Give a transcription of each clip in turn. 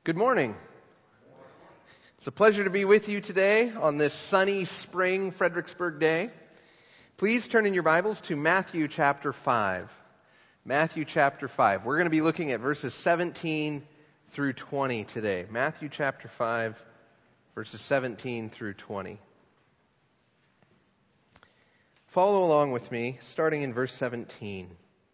Good morning. It's a pleasure to be with you today on this sunny spring Fredericksburg day. Please turn in your Bibles to Matthew chapter 5. Matthew chapter 5. We're going to be looking at verses 17 through 20 today. Matthew chapter 5, verses 17 through 20. Follow along with me, starting in verse 17.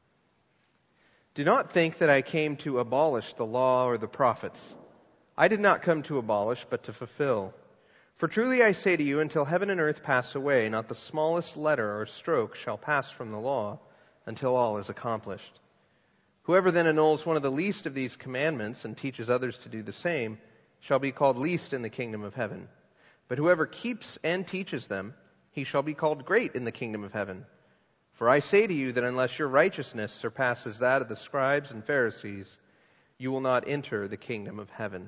Do not think that I came to abolish the law or the prophets. I did not come to abolish, but to fulfill. For truly I say to you, until heaven and earth pass away, not the smallest letter or stroke shall pass from the law until all is accomplished. Whoever then annuls one of the least of these commandments and teaches others to do the same shall be called least in the kingdom of heaven. But whoever keeps and teaches them, he shall be called great in the kingdom of heaven. For I say to you that unless your righteousness surpasses that of the scribes and Pharisees, you will not enter the kingdom of heaven.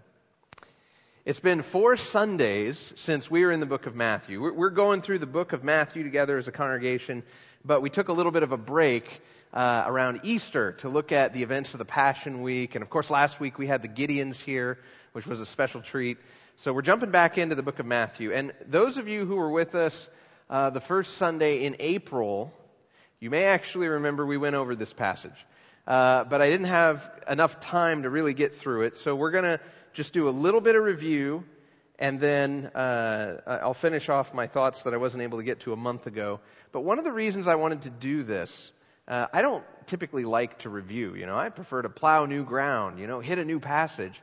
It's been 4 Sundays since we were in the book of Matthew. We're going through the book of Matthew together as a congregation, but we took a little bit of a break around Easter to look at the events of the Passion Week. And of course, last week we had the Gideons here, which was a special treat. So we're jumping back into the book of Matthew. And those of you who were with us the first Sunday in April, you may actually remember we went over this passage. But I didn't have enough time to really get through it. So we're going to just do a little bit of review, and then I'll finish off my thoughts that I wasn't able to get to a month ago. But one of the reasons I wanted to do this, I don't typically like to review. I prefer to plow new ground, hit a new passage.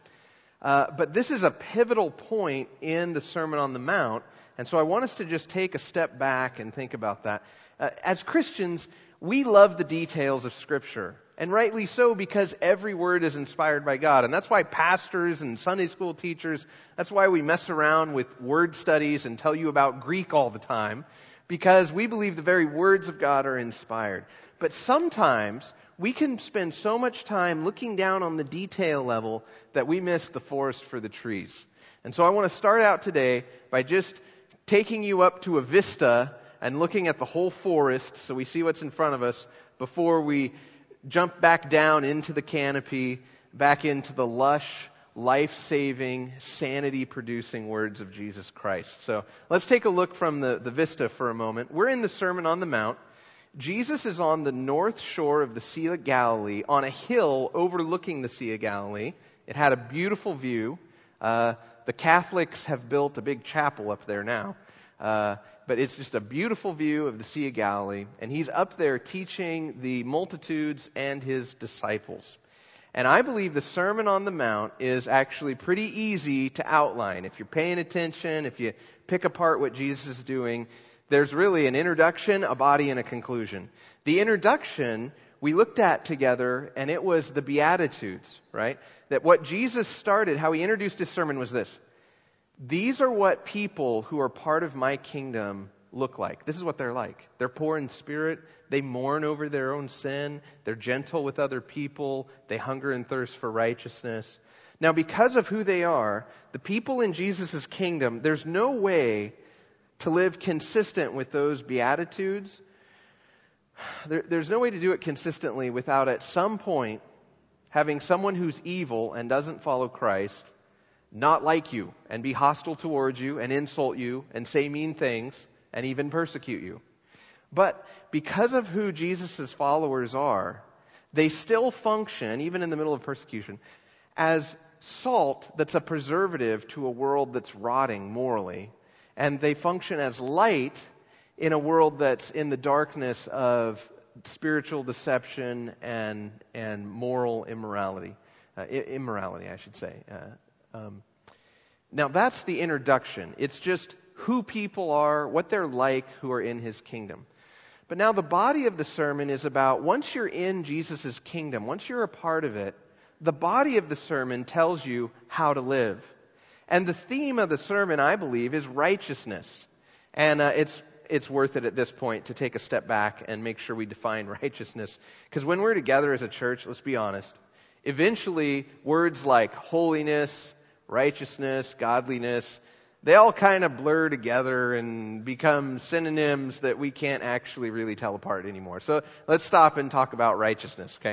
But this is a pivotal point in the Sermon on the Mount, and so I want us to just take a step back and think about that. As Christians, we love the details of Scripture. And rightly so, because every word is inspired by God. And that's why pastors and Sunday school teachers, that's why we mess around with word studies and tell you about Greek all the time. Because we believe the very words of God are inspired. But sometimes we can spend so much time looking down on the detail level that we miss the forest for the trees. And so I want to start out today by just taking you up to a vista and looking at the whole forest so we see what's in front of us before we jump back down into the canopy, back into the lush, life-saving, sanity-producing words of Jesus Christ. So let's take a look from the vista for a moment. We're in the Sermon on the Mount. Jesus is on the north shore of the Sea of Galilee, on a hill overlooking the Sea of Galilee. It had a beautiful view. The Catholics have built a big chapel up there now. But it's just a beautiful view of the Sea of Galilee. And he's up there teaching the multitudes and his disciples. And I believe the Sermon on the Mount is actually pretty easy to outline. If you're paying attention, if you pick apart what Jesus is doing, there's really an introduction, a body, and a conclusion. The introduction we looked at together, and it was the Beatitudes, right? That what Jesus started, how he introduced his sermon was this. These are what people who are part of my kingdom look like. This is what they're like. They're poor in spirit. They mourn over their own sin. They're gentle with other people. They hunger and thirst for righteousness. Now, because of who they are, the people in Jesus' kingdom, there's no way to live consistent with those Beatitudes. There's no way to do it consistently without at some point having someone who's evil and doesn't follow Christ not like you, and be hostile towards you, and insult you, and say mean things, and even persecute you. But because of who Jesus' followers are, they still function, even in the middle of persecution, as salt that's a preservative to a world that's rotting morally. And they function as light in a world that's in the darkness of spiritual deception and moral immorality. Immorality, I should say. Now that's the introduction. It's just who people are, what they're like who are in his kingdom. But now the body of the sermon is about once you're in Jesus' kingdom, once you're a part of it, the body of the sermon tells you how to live. And the theme of the sermon, I believe, is righteousness. And it's worth it at this point to take a step back and make sure we define righteousness. Because when we're together as a church, let's be honest, eventually words like holiness, righteousness, godliness, they all kind of blur together and become synonyms that we can't actually really tell apart anymore. So let's stop and talk about righteousness, okay?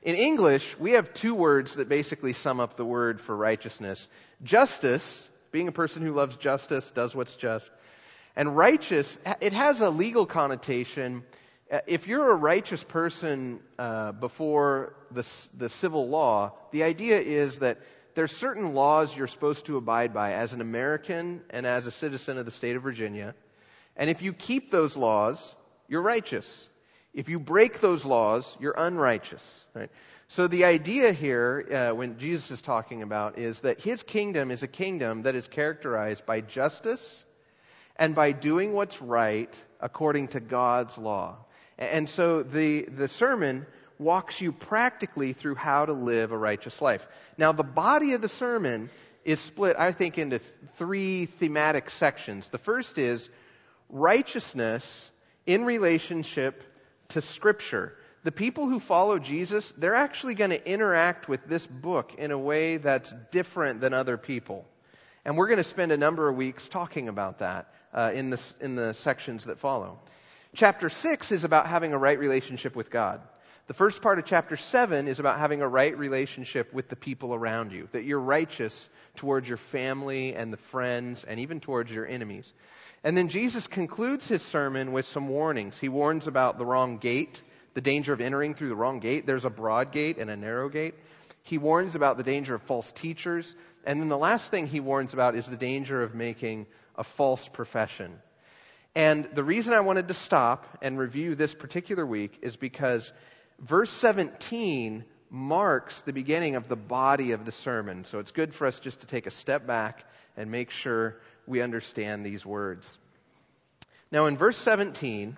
In English, we have two words that basically sum up the word for righteousness. Justice, being a person who loves justice, does what's just. And righteous, it has a legal connotation. If you're a righteous person before the civil law, the idea is that there's certain laws you're supposed to abide by as an American and as a citizen of the state of Virginia. And if you keep those laws, you're righteous. If you break those laws, you're unrighteous. Right? So the idea here, when Jesus is talking about, is that his kingdom is a kingdom that is characterized by justice and by doing what's right according to God's law. And so the sermon walks you practically through how to live a righteous life. Now, the body of the sermon is split, I think, into three thematic sections. The first is righteousness in relationship to Scripture. The people who follow Jesus, they're actually going to interact with this book in a way that's different than other people. And we're going to spend a number of weeks talking about that in the sections that follow. Chapter 6 is about having a right relationship with God. The first part of chapter 7 is about having a right relationship with the people around you, that you're righteous towards your family and the friends and even towards your enemies. And then Jesus concludes his sermon with some warnings. He warns about the wrong gate, the danger of entering through the wrong gate. There's a broad gate and a narrow gate. He warns about the danger of false teachers. And then the last thing he warns about is the danger of making a false profession. And the reason I wanted to stop and review this particular week is because verse 17 marks the beginning of the body of the sermon. So it's good for us just to take a step back and make sure we understand these words. Now in verse 17,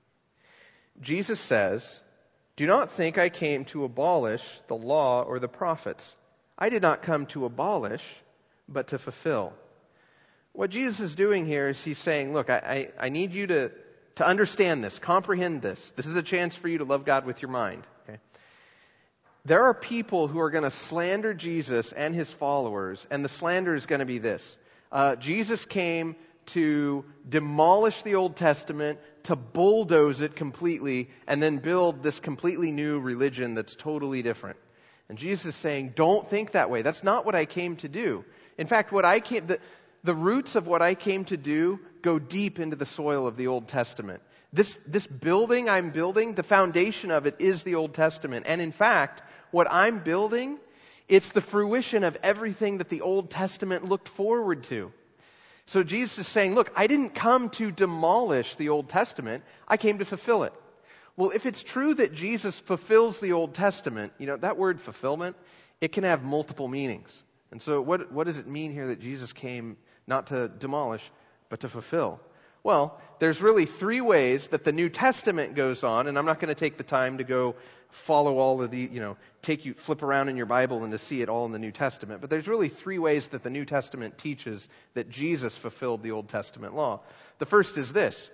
Jesus says, "Do not think I came to abolish the law or the prophets. I did not come to abolish, but to fulfill." What Jesus is doing here is he's saying, look, I need you to understand this, comprehend this. This is a chance for you to love God with your mind. Okay? There are people who are going to slander Jesus and his followers, and the slander is going to be this. Jesus came to demolish the Old Testament, to bulldoze it completely, and then build this completely new religion that's totally different. And Jesus is saying, don't think that way. That's not what I came to do. In fact, the roots of what I came to do go deep into the soil of the Old Testament. This building I'm building, the foundation of it is the Old Testament. And in fact, what I'm building, it's the fruition of everything that the Old Testament looked forward to. So Jesus is saying, look, I didn't come to demolish the Old Testament. I came to fulfill it. Well, if it's true that Jesus fulfills the Old Testament, that word fulfillment, it can have multiple meanings. And so what does it mean here that Jesus came not to demolish, but to fulfill? Well, there's really three ways that the New Testament goes on, and I'm not going to take the time to go follow all of the, flip around in your Bible and to see it all in the New Testament. But there's really three ways that the New Testament teaches that Jesus fulfilled the Old Testament law. The first is this.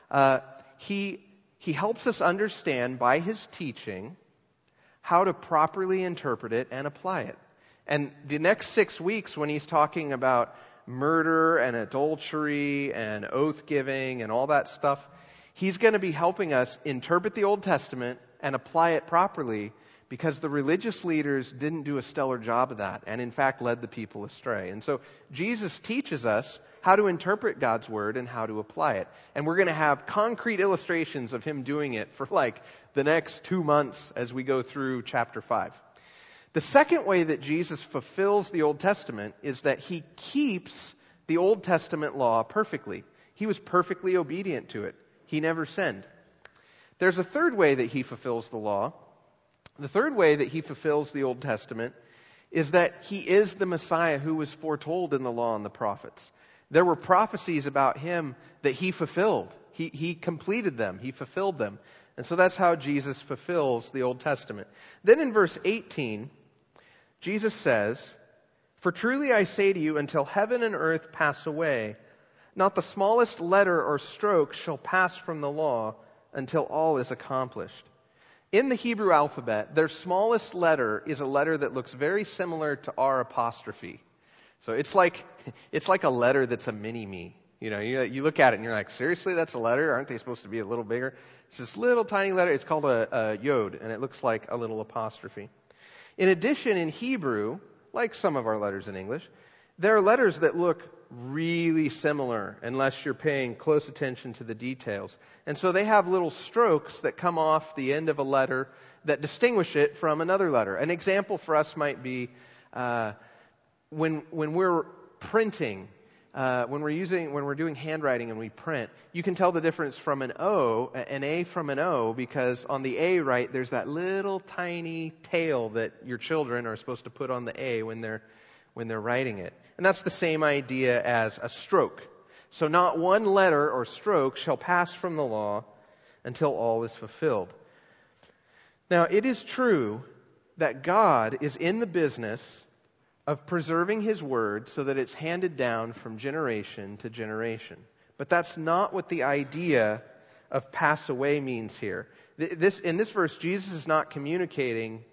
He helps us understand by his teaching how to properly interpret it and apply it. And the next 6 weeks, when he's talking about murder and adultery and oath-giving and all that stuff, he's going to be helping us interpret the Old Testament and apply it properly, because the religious leaders didn't do a stellar job of that and, in fact, led the people astray. And so Jesus teaches us how to interpret God's Word and how to apply it. And we're going to have concrete illustrations of him doing it for the next 2 months as we go through chapter 5. The second way that Jesus fulfills the Old Testament is that he keeps the Old Testament law perfectly. He was perfectly obedient to it. He never sinned. There's a third way that he fulfills the law. The third way that he fulfills the Old Testament is that he is the Messiah who was foretold in the law and the prophets. There were prophecies about him that he fulfilled. He completed them. He fulfilled them. And so that's how Jesus fulfills the Old Testament. Then in verse 18, Jesus says, "For truly I say to you, until heaven and earth pass away, not the smallest letter or stroke shall pass from the law until all is accomplished." In the Hebrew alphabet, their smallest letter is a letter that looks very similar to our apostrophe. So it's like a letter that's a mini-me. You look at it and you're like, seriously, that's a letter? Aren't they supposed to be a little bigger? It's this little tiny letter. It's called a yod, and it looks like a little apostrophe. In addition, in Hebrew, like some of our letters in English, there are letters that look really similar unless you're paying close attention to the details. And so they have little strokes that come off the end of a letter that distinguish it from another letter. An example for us might be when we're printing, when we're doing handwriting and we print, you can tell the difference from an A from an O, because on the A, right, there's that little tiny tail that your children are supposed to put on the A when they're writing it. And that's the same idea as a stroke. So not one letter or stroke shall pass from the law until all is fulfilled. Now, it is true that God is in the business of preserving His Word so that it's handed down from generation to generation. But that's not what the idea of pass away means here. In this verse, Jesus is not communicating,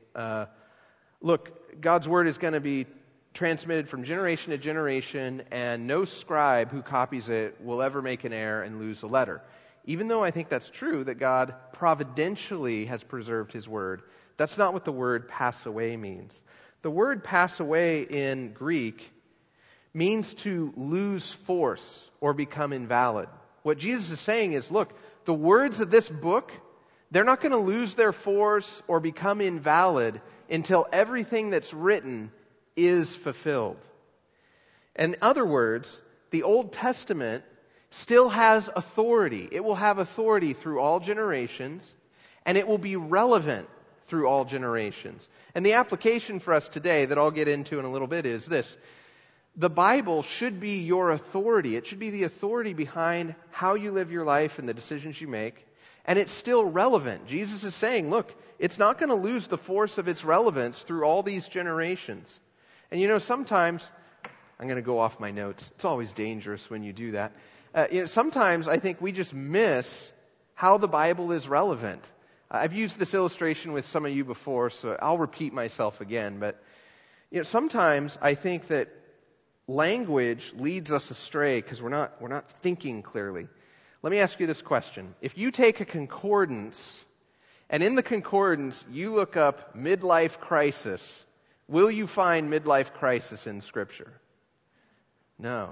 look, God's Word is going to be transmitted from generation to generation, and no scribe who copies it will ever make an error and lose a letter. Even though I think that's true, that God providentially has preserved His Word, that's not what the word pass away means. The word pass away in Greek means to lose force or become invalid. What Jesus is saying is, look, the words of this book, they're not going to lose their force or become invalid until everything that's written is fulfilled. In other words, the Old Testament still has authority. It will have authority through all generations, and it will be relevant through all generations. And the application for us today that I'll get into in a little bit is this. The Bible should be your authority. It should be the authority behind how you live your life and the decisions you make. And it's still relevant. Jesus is saying, look, it's not going to lose the force of its relevance through all these generations. And sometimes, I'm going to go off my notes. It's always dangerous when you do that. Sometimes I think we just miss how the Bible is relevant. I've used this illustration with some of you before, so I'll repeat myself again. But sometimes I think that language leads us astray because we're not thinking clearly. Let me ask you this question. If you take a concordance, and in the concordance you look up midlife crisis, will you find midlife crisis in Scripture? No.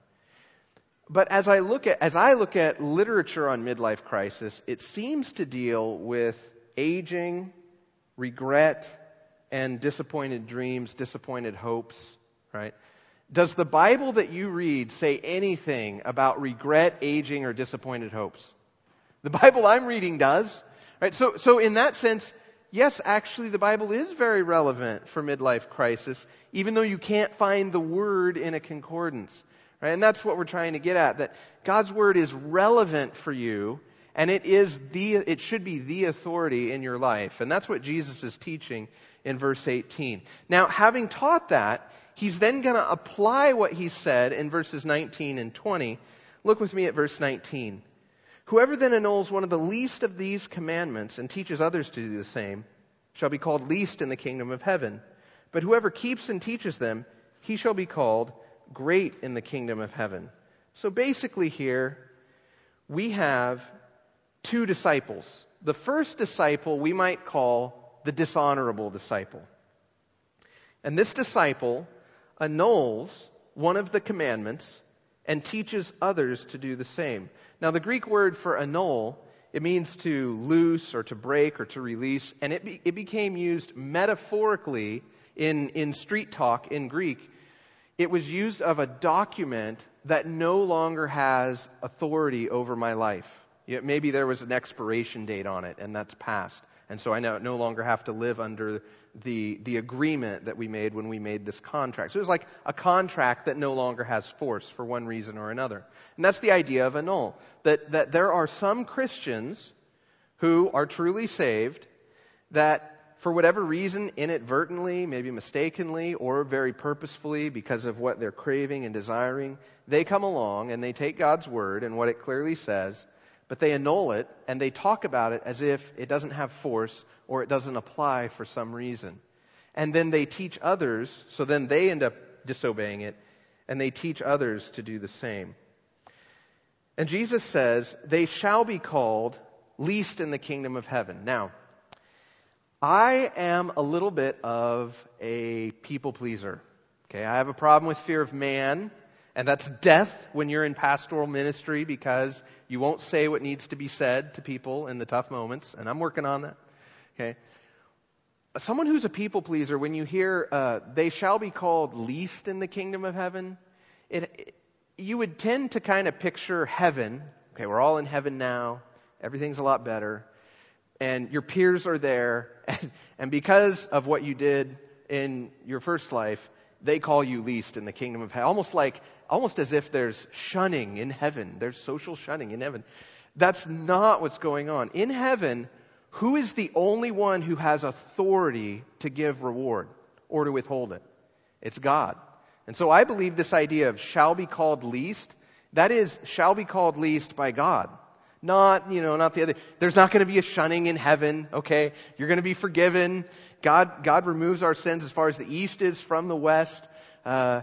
But as I look at literature on midlife crisis, it seems to deal with aging, regret, and disappointed dreams, disappointed hopes, right? Does the Bible that you read say anything about regret, aging, or disappointed hopes? The Bible I'm reading does, right? So in that sense, yes, actually the Bible is very relevant for midlife crisis, even though you can't find the word in a concordance. Right? And that's what we're trying to get at, that God's Word is relevant for you, and it should be the authority in your life. And that's what Jesus is teaching in verse 18. Now, having taught that, He's then going to apply what He said in verses 19 and 20. Look with me at verse 19. Whoever then annuls one of the least of these commandments and teaches others to do the same shall be called least in the kingdom of heaven. But whoever keeps and teaches them, he shall be called great in the kingdom of heaven. So basically here, we have two disciples. The first disciple we might call the dishonorable disciple. And this disciple annuls one of the commandments and teaches others to do the same. Now the Greek word for annul, it means to loose or to break or to release, and it became used metaphorically in street talk in Greek. It was used of a document that no longer has authority over my life. Maybe there was an expiration date on it, and that's passed. And so I no longer have to live under the agreement that we made when we made this contract. So it was like a contract that no longer has force for one reason or another. And that's the idea of annul. That there are some Christians who are truly saved that for whatever reason, inadvertently, maybe mistakenly, or very purposefully because of what they're craving and desiring, they come along and they take God's Word and what it clearly says, but they annul it and they talk about it as if it doesn't have force or it doesn't apply for some reason. And then they teach others, so then they end up disobeying it, and they teach others to do the same. And Jesus says, they shall be called least in the kingdom of heaven. Now, I am a little bit of a people pleaser. Okay, I have a problem with fear of man, and that's death when you're in pastoral ministry because you won't say what needs to be said to people in the tough moments, and I'm working on that. Okay. Someone who's a people pleaser, when you hear they shall be called least in the kingdom of heaven, you would tend to kind of picture heaven. Okay, we're all in heaven now. Everything's a lot better. And your peers are there. And because of what you did in your first life, they call you least in the kingdom of heaven. Almost as if there's shunning in heaven. There's social shunning in heaven. That's not what's going on. In heaven, who is the only one who has authority to give reward or to withhold it? It's God. And so I believe this idea of shall be called least, that is, shall be called least by God. Not the other. There's not going to be a shunning in heaven, okay? You're going to be forgiven. God removes our sins as far as the east is from the west. The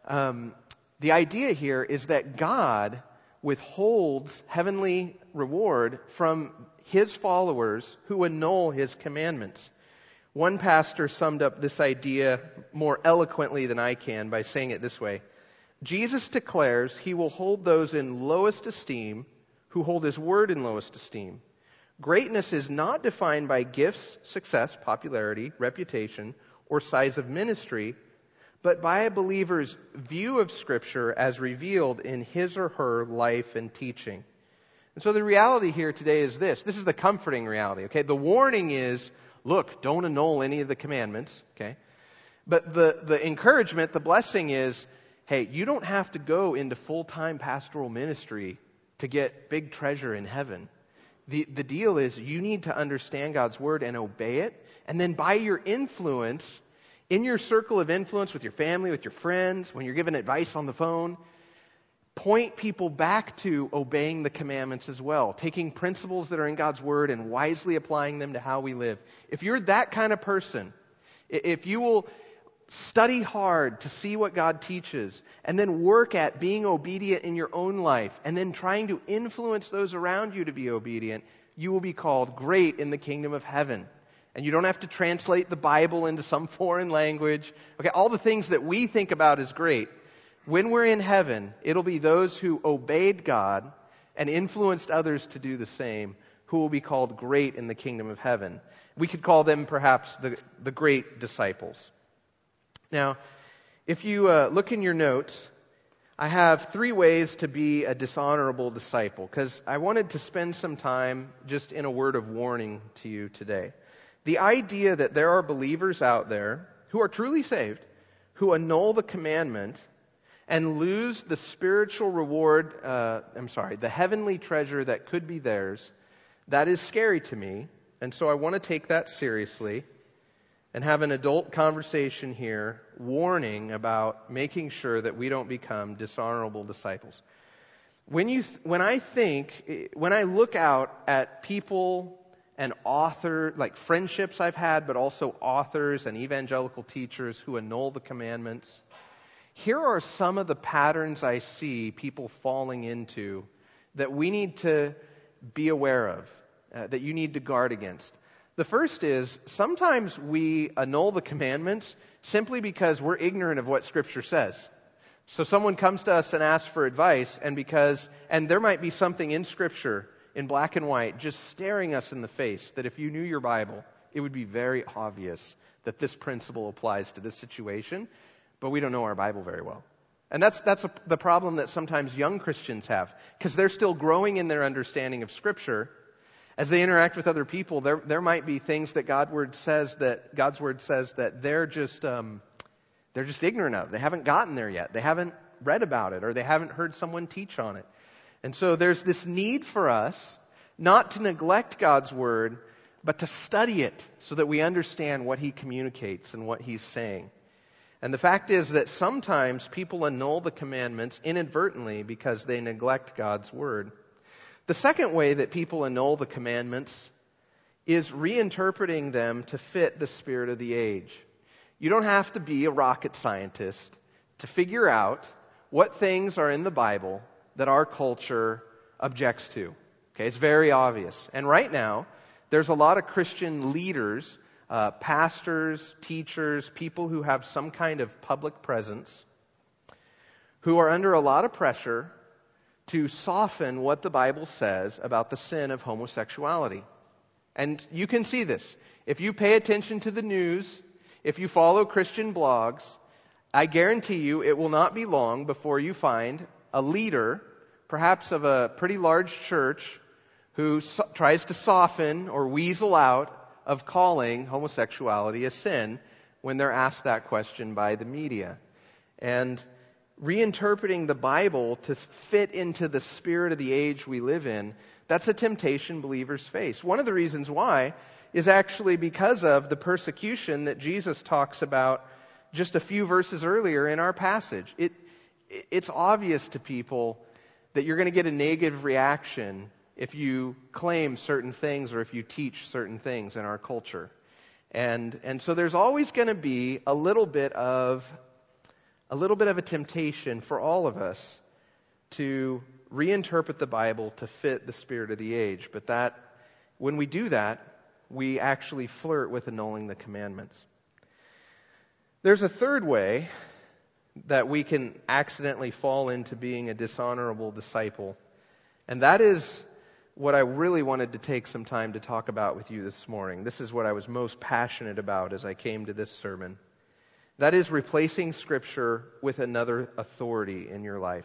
idea here is that God withholds heavenly reward from His followers who annul His commandments. One pastor summed up this idea more eloquently than I can by saying it this way. Jesus declares He will hold those in lowest esteem who hold His word in lowest esteem. Greatness is not defined by gifts, success, popularity, reputation, or size of ministry, but by a believer's view of Scripture as revealed in his or her life and teaching. And so the reality here today is this. This is the comforting reality, okay? The warning is, look, don't annul any of the commandments, okay? But the encouragement, the blessing is, hey, you don't have to go into full-time pastoral ministry to get big treasure in heaven. The deal is you need to understand God's Word and obey it. And then by your influence, in your circle of influence with your family, with your friends, when you're giving advice on the phone, point people back to obeying the commandments as well. Taking principles that are in God's Word and wisely applying them to how we live. If you're that kind of person, if you will study hard to see what God teaches, and then work at being obedient in your own life, and then trying to influence those around you to be obedient, you will be called great in the kingdom of heaven. And you don't have to translate the Bible into some foreign language. Okay, all the things that we think about as great. When we're in heaven, it'll be those who obeyed God and influenced others to do the same who will be called great in the kingdom of heaven. We could call them perhaps the great disciples. Now, if you look in your notes, I have 3 ways to be a dishonorable disciple, because I wanted to spend some time just in a word of warning to you today. The idea that there are believers out there who are truly saved, who annul the commandment and lose the spiritual reward, the heavenly treasure that could be theirs, that is scary to me. And so I want to take that seriously and have an adult conversation here, warning about making sure that we don't become dishonorable disciples. When I look out at people and authors, like friendships I've had, but also authors and evangelical teachers who annul the commandments, here are some of the patterns I see people falling into that we need to be aware of, that you need to guard against. The first is, sometimes we annul the commandments simply because we're ignorant of what Scripture says. So someone comes to us and asks for advice, and there might be something in Scripture, in black and white, just staring us in the face, that if you knew your Bible, it would be very obvious that this principle applies to this situation, but we don't know our Bible very well. And that's the problem that sometimes young Christians have, because they're still growing in their understanding of Scripture. As they interact with other people, there might be things that God's Word says that they're just ignorant of. They haven't gotten there yet. They haven't read about it, or they haven't heard someone teach on it. And so there's this need for us not to neglect God's Word, but to study it so that we understand what He communicates and what He's saying. And the fact is that sometimes people annul the commandments inadvertently because they neglect God's Word. The second way that people annul the commandments is reinterpreting them to fit the spirit of the age. You don't have to be a rocket scientist to figure out what things are in the Bible that our culture objects to. Okay, it's very obvious. And right now, there's a lot of Christian leaders, pastors, teachers, people who have some kind of public presence, who are under a lot of pressure to soften what the Bible says about the sin of homosexuality. And you can see this. If you pay attention to the news, if you follow Christian blogs, I guarantee you it will not be long before you find a leader, perhaps of a pretty large church, who tries to soften or weasel out of calling homosexuality a sin when they're asked that question by the media. And reinterpreting the Bible to fit into the spirit of the age we live in, that's a temptation believers face. One of the reasons why is actually because of the persecution that Jesus talks about just a few verses earlier in our passage. It's obvious to people that you're going to get a negative reaction if you claim certain things or if you teach certain things in our culture. And so there's always going to be a little bit of a temptation for all of us to reinterpret the Bible to fit the spirit of the age. But that when we do that, we actually flirt with annulling the commandments. There's a third way that we can accidentally fall into being a dishonorable disciple, and that is what I really wanted to take some time to talk about with you this morning. This is what I was most passionate about as I came to this sermon. That is replacing Scripture with another authority in your life.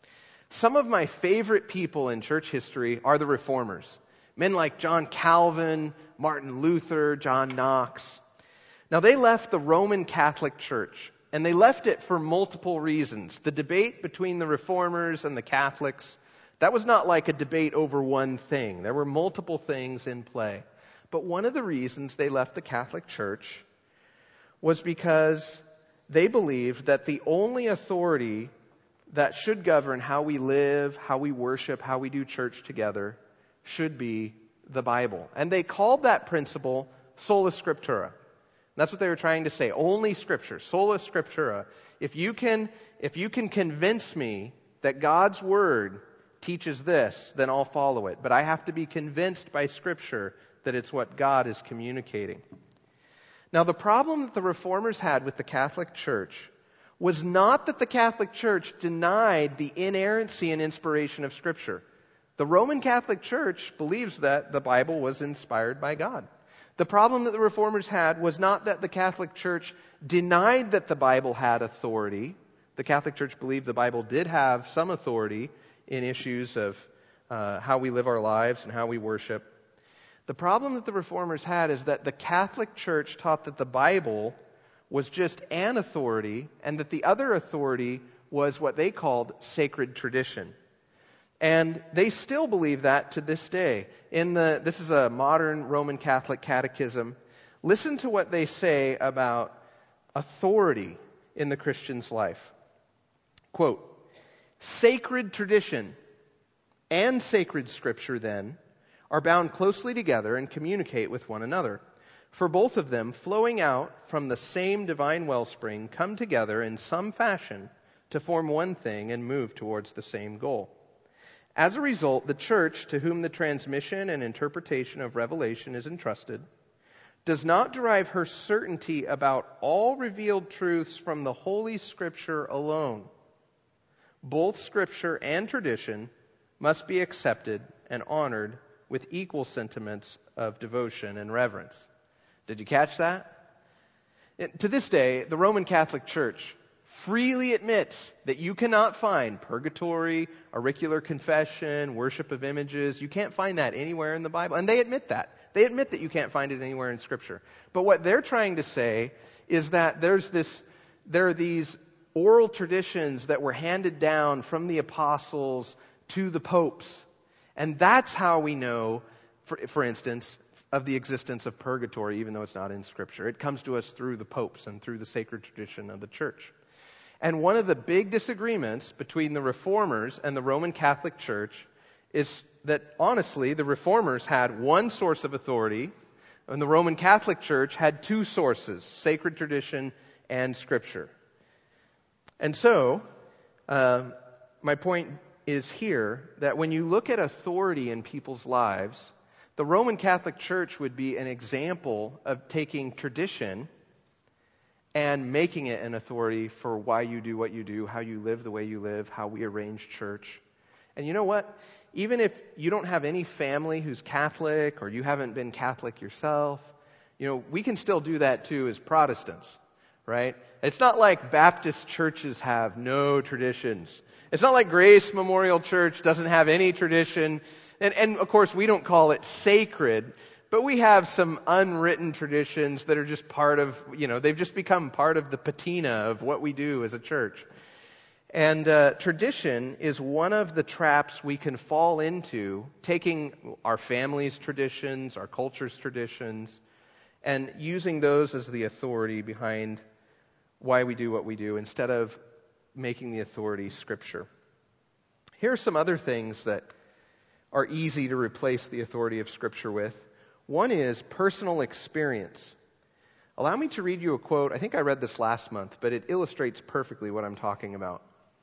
Some of my favorite people in church history are the Reformers. Men like John Calvin, Martin Luther, John Knox. Now they left the Roman Catholic Church, and they left it for multiple reasons. The debate between the Reformers and the Catholics, that was not like a debate over one thing. There were multiple things in play. But one of the reasons they left the Catholic Church was because they believed that the only authority that should govern how we live, how we worship, how we do church together should be the Bible. And they called that principle sola scriptura. That's what they were trying to say. Only Scripture, sola scriptura. If you can convince me that God's Word teaches this, then I'll follow it. But I have to be convinced by Scripture that it's what God is communicating. Now, the problem that the Reformers had with the Catholic Church was not that the Catholic Church denied the inerrancy and inspiration of Scripture. The Roman Catholic Church believes that the Bible was inspired by God. The problem that the Reformers had was not that the Catholic Church denied that the Bible had authority. The Catholic Church believed the Bible did have some authority in issues of how we live our lives and how we worship. The problem that the Reformers had is that the Catholic Church taught that the Bible was just an authority and that the other authority was what they called sacred tradition. And they still believe that to this day. This is a modern Roman Catholic catechism. Listen to what they say about authority in the Christian's life. Quote, "Sacred tradition and sacred Scripture, then, are bound closely together and communicate with one another. For both of them, flowing out from the same divine wellspring, come together in some fashion to form one thing and move towards the same goal. As a result, the church, to whom the transmission and interpretation of revelation is entrusted, does not derive her certainty about all revealed truths from the Holy Scripture alone. Both Scripture and tradition must be accepted and honored with equal sentiments of devotion and reverence." Did you catch that? To this day, the Roman Catholic Church freely admits that you cannot find purgatory, auricular confession, worship of images. You can't find that anywhere in the Bible. And they admit that. They admit that you can't find it anywhere in Scripture. But what they're trying to say is that there are these oral traditions that were handed down from the apostles to the popes. And that's how we know, for instance, of the existence of purgatory, even though it's not in Scripture. It comes to us through the popes and through the sacred tradition of the church. And one of the big disagreements between the Reformers and the Roman Catholic Church is that, honestly, the Reformers had one source of authority, and the Roman Catholic Church had two sources, sacred tradition and Scripture. And so, my point is here that when you look at authority in people's lives, the Roman Catholic Church would be an example of taking tradition and making it an authority for why you do what you do, how you live the way you live, how we arrange church. And you know what? Even if you don't have any family who's Catholic or you haven't been Catholic yourself, we can still do that too as Protestants, right? It's not like Baptist churches have no traditions. It's not like Grace Memorial Church doesn't have any tradition. And of course, we don't call it sacred, but we have some unwritten traditions that are just part of, they've just become part of the patina of what we do as a church. And tradition is one of the traps we can fall into, taking our family's traditions, our culture's traditions, and using those as the authority behind why we do what we do, instead of making the authority Scripture. Here are some other things that are easy to replace the authority of Scripture with. One is personal experience. Allow me to read you a quote. I think I read this last month, but it illustrates perfectly what I'm talking about.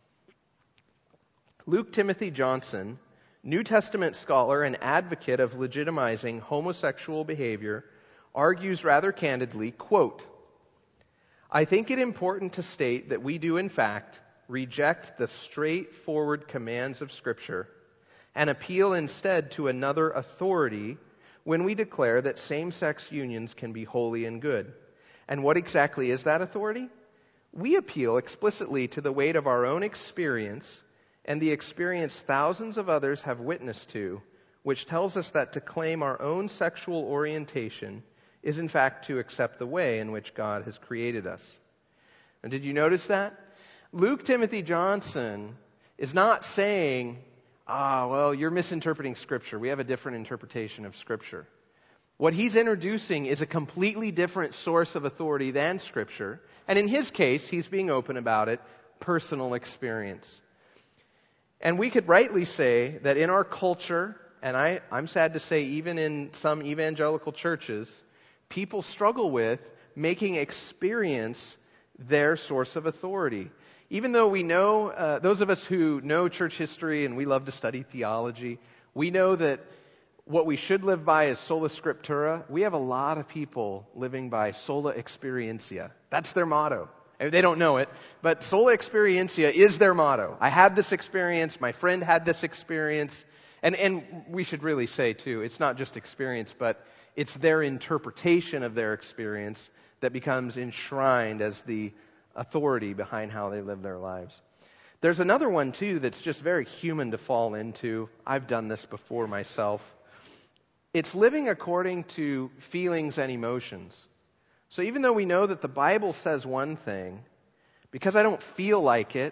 Luke Timothy Johnson, New Testament scholar and advocate of legitimizing homosexual behavior, argues rather candidly, quote, "I think it important to state that we do in fact reject the straightforward commands of Scripture and appeal instead to another authority when we declare that same-sex unions can be holy and good. And what exactly is that authority? We appeal explicitly to the weight of our own experience and the experience thousands of others have witnessed to, which tells us that to claim our own sexual orientation is in fact to accept the way in which God has created us." And did you notice that? Luke Timothy Johnson is not saying, you're misinterpreting Scripture. We have a different interpretation of Scripture. What he's introducing is a completely different source of authority than Scripture. And in his case, he's being open about it, personal experience. And we could rightly say that in our culture, and I'm sad to say even in some evangelical churches, people struggle with making experience their source of authority. Even though we know, those of us who know church history and we love to study theology, we know that what we should live by is sola scriptura. We have a lot of people living by sola experientia. That's their motto. They don't know it, but sola experientia is their motto. I had this experience, my friend had this experience, and we should really say too, it's not just experience, but it's their interpretation of their experience that becomes enshrined as the authority behind how they live their lives. There's another one too that's just very human to fall into. I've done this before myself. It's living according to feelings and emotions. So even though we know that the Bible says one thing, because I don't feel like it,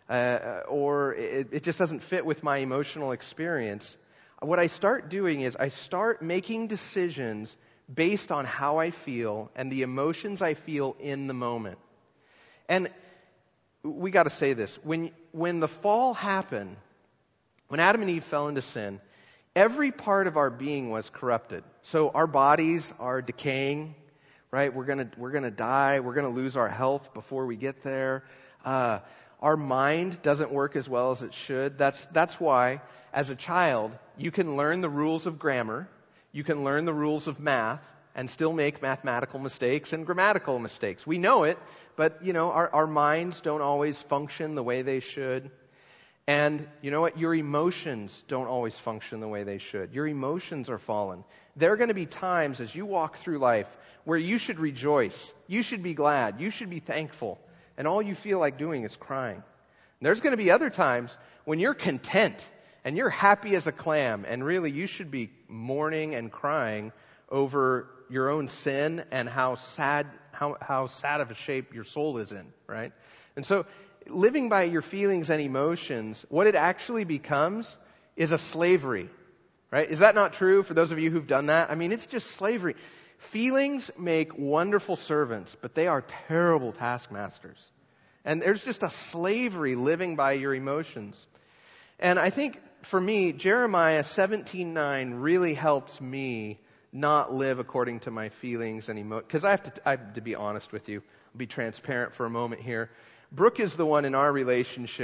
or it just doesn't fit with my emotional experience, what I start doing is I start making decisions based on how I feel and the emotions I feel in the moment. And we got to say this. When the fall happened, when Adam and Eve fell into sin, every part of our being was corrupted. So our bodies are decaying, right? We're gonna die. We're gonna lose our health before we get there. Our mind doesn't work as well as it should. That's why, as a child, you can learn the rules of grammar, you can learn the rules of math, and still make mathematical mistakes and grammatical mistakes. We know it, but our minds don't always function the way they should. And you know what? Your emotions don't always function the way they should. Your emotions are fallen. There are going to be times as you walk through life where you should rejoice, you should be glad, you should be thankful, and all you feel like doing is crying. And there's going to be other times when you're content and you're happy as a clam, and really you should be mourning and crying over your own sin and how sad of a shape your soul is in, right? And so living by your feelings and emotions, what it actually becomes is a slavery, right? Is that not true for those of you who've done that? I mean, it's just slavery. Feelings make wonderful servants, but they are terrible taskmasters. And there's just a slavery living by your emotions. And I think for me, Jeremiah 17:9 really helps me not live according to my feelings and emotions. Because I have to be honest with you, be transparent for a moment here. Brooke is the one in our relationship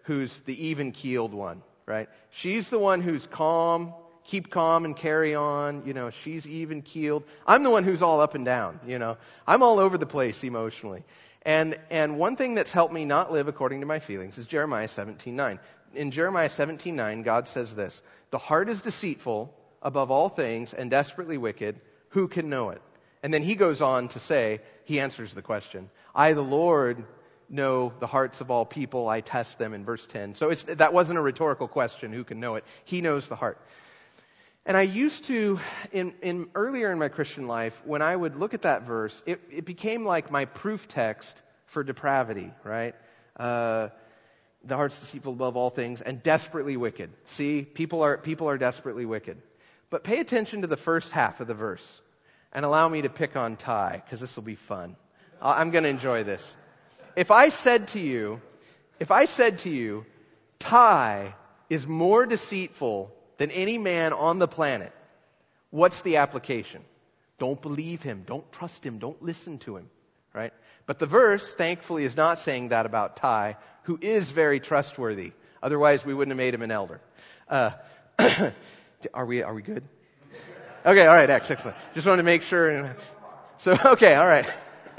who's the even-keeled one, right? She's the one who's calm, keep calm and carry on. She's even-keeled. I'm the one who's all up and down, I'm all over the place emotionally. And one thing that's helped me not live according to my feelings is Jeremiah 17:9. In Jeremiah 17:9, God says this, "The heart is deceitful above all things and desperately wicked. Who can know it?" And then he goes on to say, he answers the question, "I, the Lord, know the hearts of all people. I test them," in verse 10. So that wasn't a rhetorical question, who can know it? He knows the heart. And I used to, earlier in my Christian life, when I would look at that verse, it became like my proof text for depravity, right? The heart's deceitful above all things and desperately wicked. See, people are desperately wicked. But pay attention to the first half of the verse and allow me to pick on Ty, because this will be fun. I'm going to enjoy this. If I said to you, Ty is more deceitful than any man on the planet, what's the application? Don't believe him. Don't trust him. Don't listen to him, right? But the verse, thankfully, is not saying that about Ty, who is very trustworthy. Otherwise, we wouldn't have made him an elder. Are we good? Okay, all right, excellent. Just wanted to make sure. So, okay, all right.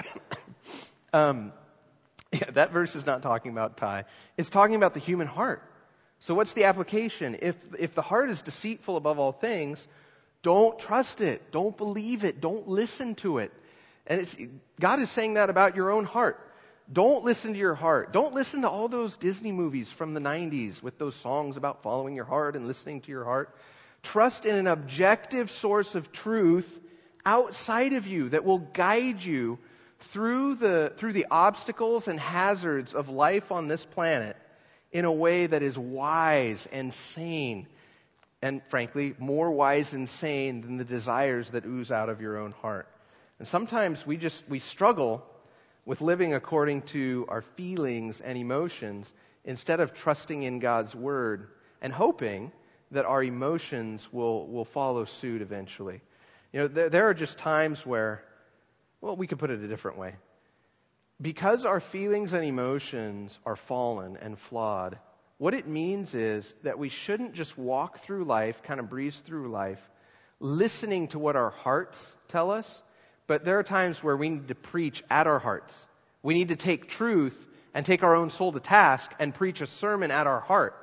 That verse is not talking about Ty. It's talking about the human heart. So what's the application? If the heart is deceitful above all things, don't trust it. Don't believe it. Don't listen to it. And God is saying that about your own heart. Don't listen to your heart. Don't listen to all those Disney movies from the 90s with those songs about following your heart and listening to your heart. Trust in an objective source of truth outside of you that will guide you through the obstacles and hazards of life on this planet in a way that is wise and sane, and frankly, more wise and sane than the desires that ooze out of your own heart. And sometimes we struggle with living according to our feelings and emotions instead of trusting in God's Word and hoping that our emotions will follow suit eventually. There are just times where, well, we could put it a different way. Because our feelings and emotions are fallen and flawed, what it means is that we shouldn't just walk through life, kind of breeze through life, listening to what our hearts tell us, but there are times where we need to preach at our hearts. We need to take truth and take our own soul to task and preach a sermon at our heart.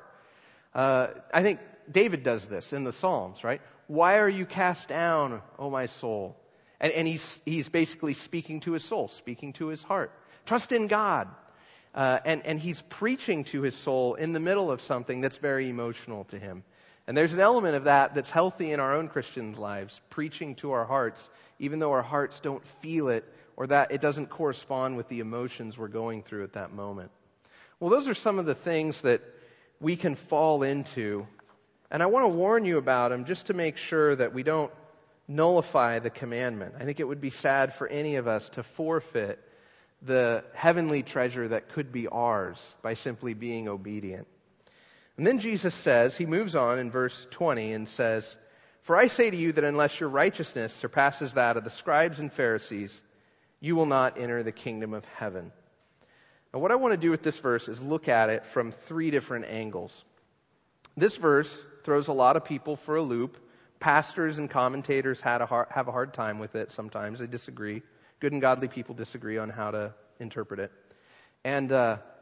I think David does this in the Psalms, right? "Why are you cast down, O my soul?" And he's basically speaking to his soul, speaking to his heart. Trust in God. And he's preaching to his soul in the middle of something that's very emotional to him. And there's an element of that that's healthy in our own Christian lives, preaching to our hearts, even though our hearts don't feel it or that it doesn't correspond with the emotions we're going through at that moment. Well, those are some of the things that we can fall into. And I want to warn you about them just to make sure that we don't nullify the commandment. I think it would be sad for any of us to forfeit the heavenly treasure that could be ours by simply being obedient. And then Jesus says, he moves on in verse 20 and says, "For I say to you that unless your righteousness surpasses that of the scribes and Pharisees, you will not enter the kingdom of heaven." Now, what I want to do with this verse is look at it from 3 different angles. This verse throws a lot of people for a loop. Pastors and commentators have a hard time with it sometimes. They disagree. Good and godly people disagree on how to interpret it. And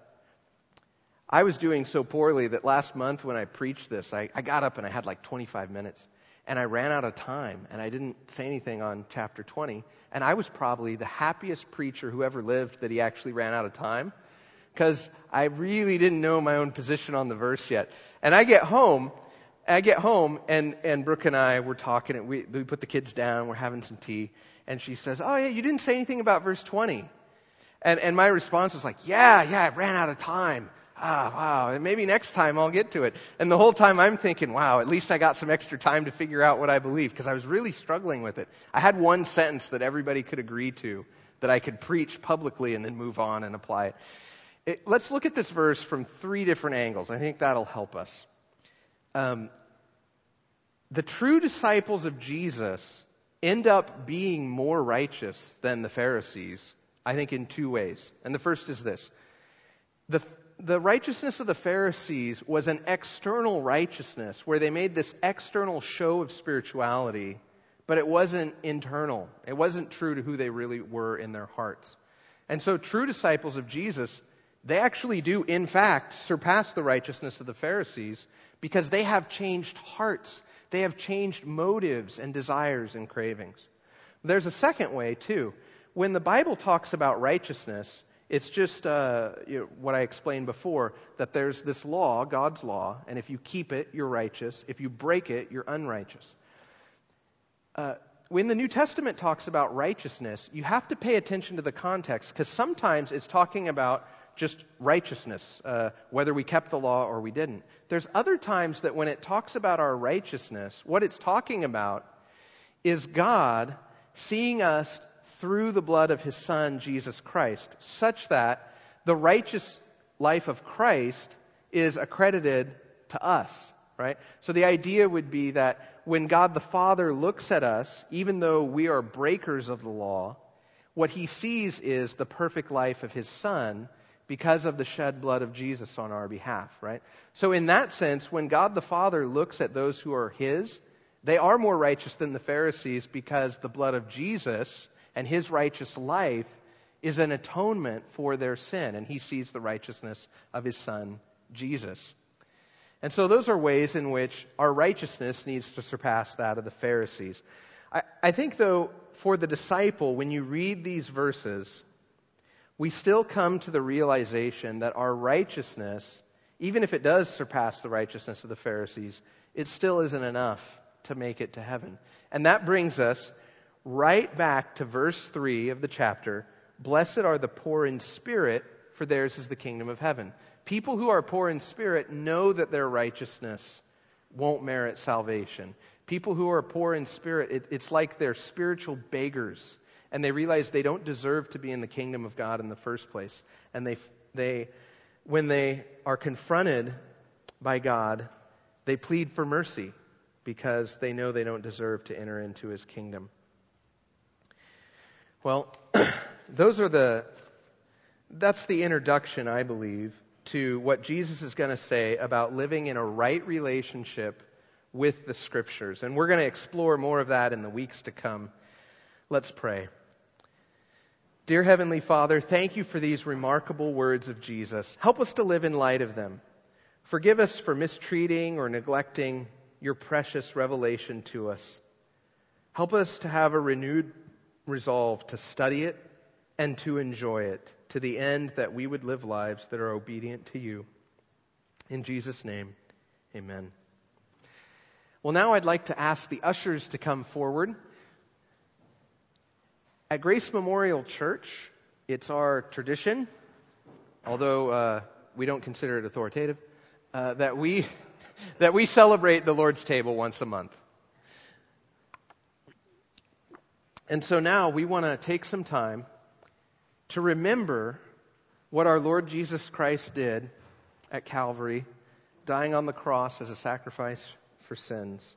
I was doing so poorly that last month when I preached this, I got up and I had like 25 minutes. And I ran out of time. And I didn't say anything on chapter 20. And I was probably the happiest preacher who ever lived that he actually ran out of time. Because I really didn't know my own position on the verse yet. And I get home and Brooke and I were talking, and we put the kids down, we're having some tea, and she says, "Oh yeah, you didn't say anything about verse 20. And my response was like, yeah, I ran out of time. Wow, and maybe next time I'll get to it. And the whole time I'm thinking, wow, at least I got some extra time to figure out what I believe, because I was really struggling with it. I had one sentence that everybody could agree to, that I could preach publicly and then move on and apply it. Let's look at this verse from 3 different angles. I think that'll help us. The true disciples of Jesus end up being more righteous than the Pharisees, I think, in 2 ways. And the first is this. the righteousness of the Pharisees was an external righteousness where they made this external show of spirituality, but it wasn't internal. It wasn't true to who they really were in their hearts. And so true disciples of Jesus, they actually do, in fact, surpass the righteousness of the Pharisees because they have changed hearts. They have changed motives and desires and cravings. There's a second way, too. When the Bible talks about righteousness, it's just what I explained before, that there's this law, God's law, and if you keep it, you're righteous. If you break it, you're unrighteous. When the New Testament talks about righteousness, you have to pay attention to the context, because sometimes it's talking about just righteousness, whether we kept the law or we didn't. There's other times that when it talks about our righteousness, what it's talking about is God seeing us through the blood of His Son, Jesus Christ, such that the righteous life of Christ is accredited to us, right? So the idea would be that when God the Father looks at us, even though we are breakers of the law, what He sees is the perfect life of His Son because of the shed blood of Jesus on our behalf, right? So in that sense, when God the Father looks at those who are His, they are more righteous than the Pharisees because the blood of Jesus and His righteous life is an atonement for their sin, and He sees the righteousness of His Son, Jesus. And so those are ways in which our righteousness needs to surpass that of the Pharisees. I think, though, for the disciple, when you read these verses, we still come to the realization that our righteousness, even if it does surpass the righteousness of the Pharisees, it still isn't enough to make it to heaven. And that brings us right back to verse 3 of the chapter. Blessed are the poor in spirit, for theirs is the kingdom of heaven. People who are poor in spirit know that their righteousness won't merit salvation. People who are poor in spirit, it's like they're spiritual beggars, and they realize they don't deserve to be in the kingdom of God in the first place. And when they are confronted by God, they plead for mercy because they know they don't deserve to enter into His kingdom. Well, that's the introduction, I believe, to what Jesus is going to say about living in a right relationship with the Scriptures. And we're going to explore more of that in the weeks to come. Let's pray. Dear Heavenly Father, thank You for these remarkable words of Jesus. Help us to live in light of them. Forgive us for mistreating or neglecting Your precious revelation to us. Help us to have a renewed resolve to study it and to enjoy it, to the end that we would live lives that are obedient to You. In Jesus' name, amen. Well, now I'd like to ask the ushers to come forward. At Grace Memorial Church, it's our tradition, although we don't consider it authoritative, that we celebrate the Lord's table once a month. And so now we want to take some time to remember what our Lord Jesus Christ did at Calvary, dying on the cross as a sacrifice for sins.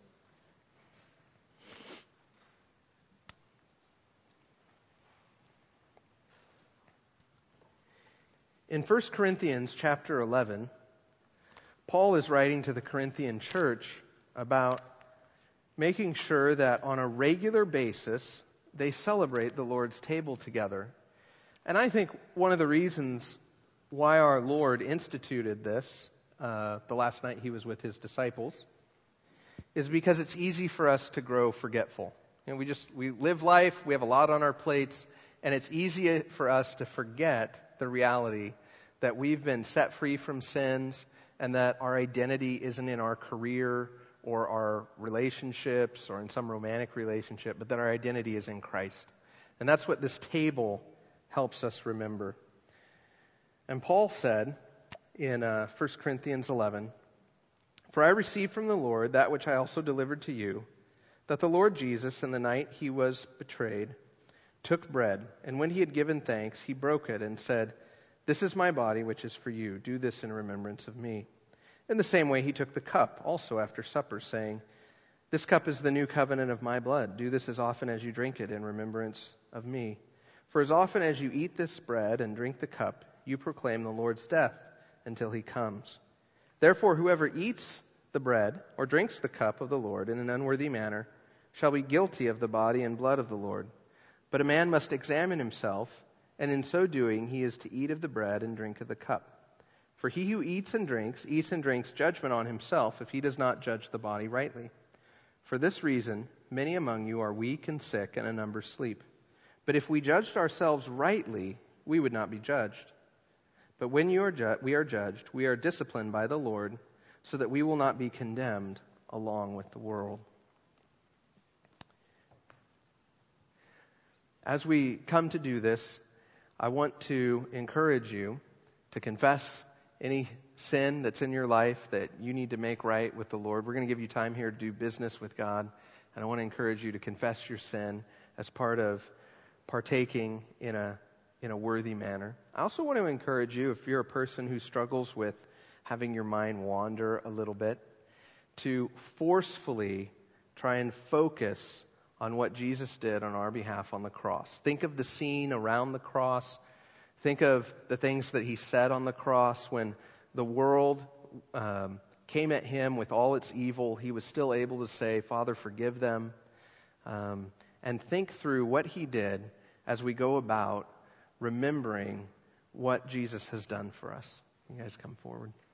In 1 Corinthians chapter 11, Paul is writing to the Corinthian church about making sure that on a regular basis they celebrate the Lord's table together. And I think one of the reasons why our Lord instituted this, the last night He was with His disciples, is because it's easy for us to grow forgetful. You know, we live life, we have a lot on our plates, and it's easy for us to forget the reality that we've been set free from sins and that our identity isn't in our career or our relationships or in some romantic relationship, but that our identity is in Christ. And that's what this table helps us remember. And Paul said in 1 Corinthians 11, "For I received from the Lord that which I also delivered to you, that the Lord Jesus, in the night He was betrayed, took bread, and when He had given thanks, He broke it and said, 'This is my body, which is for you. Do this in remembrance of me.' In the same way, He took the cup also after supper, saying, 'This cup is the new covenant of my blood. Do this as often as you drink it in remembrance of me. For as often as you eat this bread and drink the cup, you proclaim the Lord's death until he comes. Therefore, whoever eats the bread or drinks the cup of the Lord in an unworthy manner shall be guilty of the body and blood of the Lord. But a man must examine himself, and in so doing he is to eat of the bread and drink of the cup. For he who eats and drinks judgment on himself if he does not judge the body rightly. For this reason, many among you are weak and sick, and a number sleep. But if we judged ourselves rightly, we would not be judged. But when we are judged, we are disciplined by the Lord, so that we will not be condemned along with the world. As we come to do this, I want to encourage you to confess any sin that's in your life that you need to make right with the Lord. We're going to give you time here to do business with God, and I want to encourage you to confess your sin as part of partaking in a worthy manner. I also want to encourage you, if you're a person who struggles with having your mind wander a little bit, to forcefully try and focus on what Jesus did on our behalf on the cross. Think of the scene around the cross. Think of the things that he said on the cross. When the world came at him with all its evil, he was still able to say, Father, forgive them. And think through what he did as we go about remembering what Jesus has done for us. You guys come forward.